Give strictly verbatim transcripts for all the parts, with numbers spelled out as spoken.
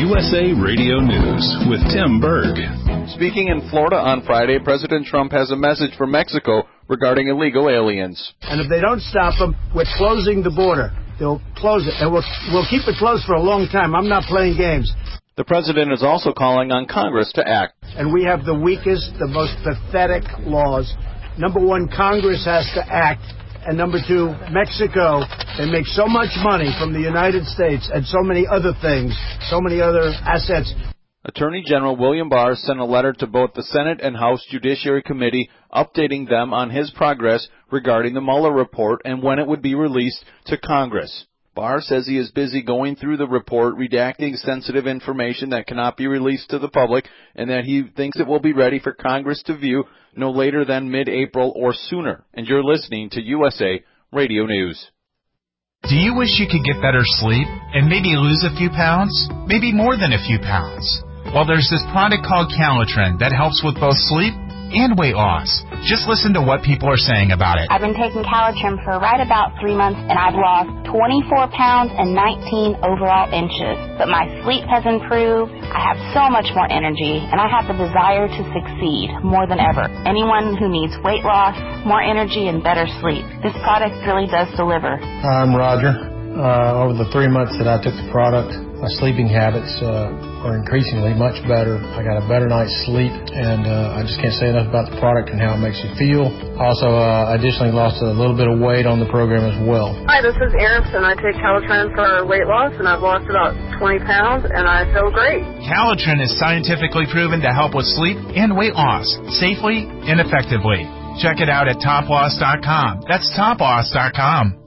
U S A Radio News with Tim Berg. Speaking in Florida on Friday, President Trump has a message for Mexico regarding illegal aliens. And if they don't stop them, we're closing the border. They'll close it, and we'll, we'll keep it closed for a long time. I'm not playing games. The president is also calling on Congress to act. And we have the weakest, the most pathetic laws. Number one, Congress has to act. And number two, Mexico, they make so much money from the United States and so many other things, so many other assets. Attorney General William Barr sent a letter to both the Senate and House Judiciary Committee updating them on his progress regarding the Mueller report and when it would be released to Congress. Barr says he is busy going through the report, redacting sensitive information that cannot be released to the public, and that he thinks it will be ready for Congress to view no later than mid-April or sooner. And you're listening to U S A Radio News. Do you wish you could get better sleep and maybe lose a few pounds? Maybe more than a few pounds? Well, there's this product called Calitrin that helps with both sleep and weight loss. Just listen to what people are saying about it. I've been taking Calitrin for right about three months, and I've lost twenty-four pounds and nineteen overall inches. But my sleep has improved. I have so much more energy, and I have the desire to succeed more than ever. Anyone who needs weight loss, more energy, and better sleep, this product really does deliver. I'm Roger. Uh, over the three months that I took the product, my sleeping habits uh, are increasingly much better. I got a better night's sleep, and uh, I just can't say enough about the product and how it makes you feel. Also, uh, I additionally lost a little bit of weight on the program as well. Hi, this is Eris, and I take Calitrin for weight loss, and I've lost about twenty pounds, and I feel great. Calitrin is scientifically proven to help with sleep and weight loss safely and effectively. Check it out at top loss dot com. That's top loss dot com.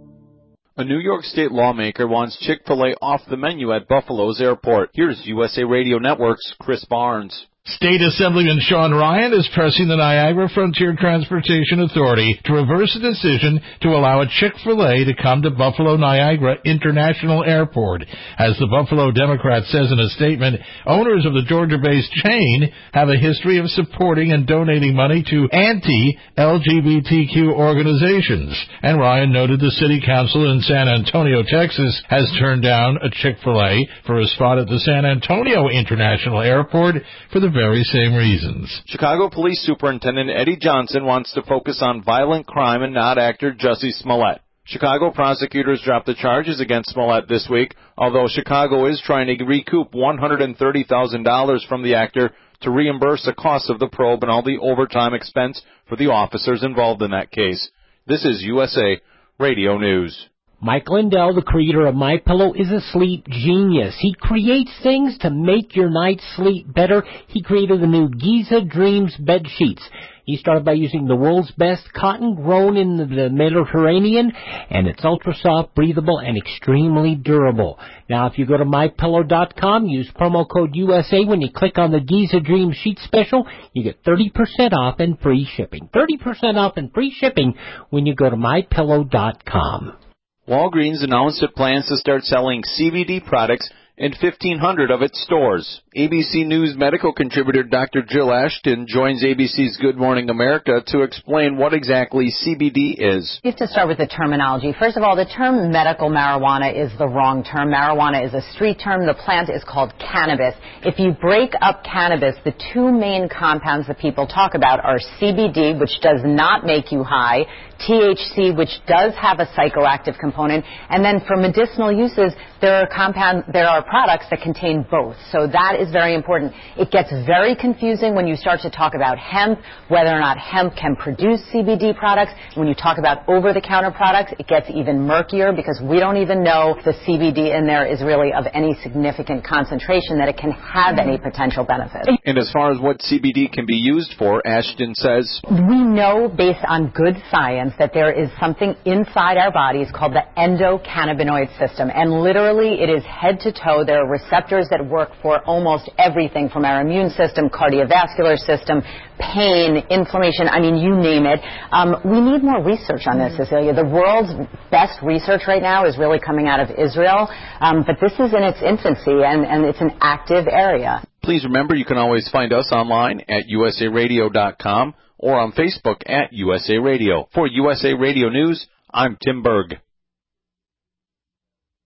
A New York State lawmaker wants Chick-fil-A off the menu at Buffalo's airport. Here's U S A Radio Network's Chris Barnes. State Assemblyman Sean Ryan is pressing the Niagara Frontier Transportation Authority to reverse a decision to allow a Chick-fil-A to come to Buffalo Niagara International Airport. As the Buffalo Democrat says in a statement, owners of the Georgia-based chain have a history of supporting and donating money to anti-L G B T Q organizations. And Ryan noted the city council in San Antonio, Texas, has turned down a Chick-fil-A for a spot at the San Antonio International Airport for the very same reasons. Chicago Police Superintendent Eddie Johnson wants to focus on violent crime and not actor Jussie Smollett. Chicago prosecutors dropped the charges against Smollett this week, although Chicago is trying to recoup one hundred thirty thousand dollars from the actor to reimburse the cost of the probe and all the overtime expense for the officers involved in that case. This is U S A Radio News. Mike Lindell, the creator of MyPillow, is a sleep genius. He creates things to make your night's sleep better. He created the new Giza Dreams bed sheets. He started by using the world's best cotton grown in the Mediterranean, and it's ultra soft, breathable, and extremely durable. Now, if you go to my pillow dot com, use promo code U S A when you click on the Giza Dreams sheet special, you get thirty percent off and free shipping. thirty percent off and free shipping when you go to my pillow dot com. Walgreens announced it plans to start selling C B D products in fifteen hundred of its stores. A B C News medical contributor Doctor Jill Ashton joins A B C's Good Morning America to explain what exactly C B D is. You have to start with the terminology. First of all, the term medical marijuana is the wrong term. Marijuana is a street term. The plant is called cannabis. If you break up cannabis, the two main compounds that people talk about are C B D, which does not make you high, T H C, which does have a psychoactive component, and then for medicinal uses, there are compound, there are products that contain both. So that is very important. It gets very confusing when you start to talk about hemp, whether or not hemp can produce C B D products. When you talk about over-the-counter products, it gets even murkier because we don't even know if the C B D in there is really of any significant concentration that it can have any potential benefit. And as far as what C B D can be used for, Ashton says, we know based on good science that there is something inside our bodies called the endocannabinoid system, and literally it is head to toe. There are receptors that work for almost everything from our immune system, cardiovascular system, pain, inflammation, I mean, you name it. Um, we need more research on this, Cecilia. The world's best research right now is really coming out of Israel, um, but this is in its infancy, and, and it's an active area. Please remember you can always find us online at U S A radio dot com or on Facebook at U S A Radio. For U S A Radio News, I'm Tim Berg.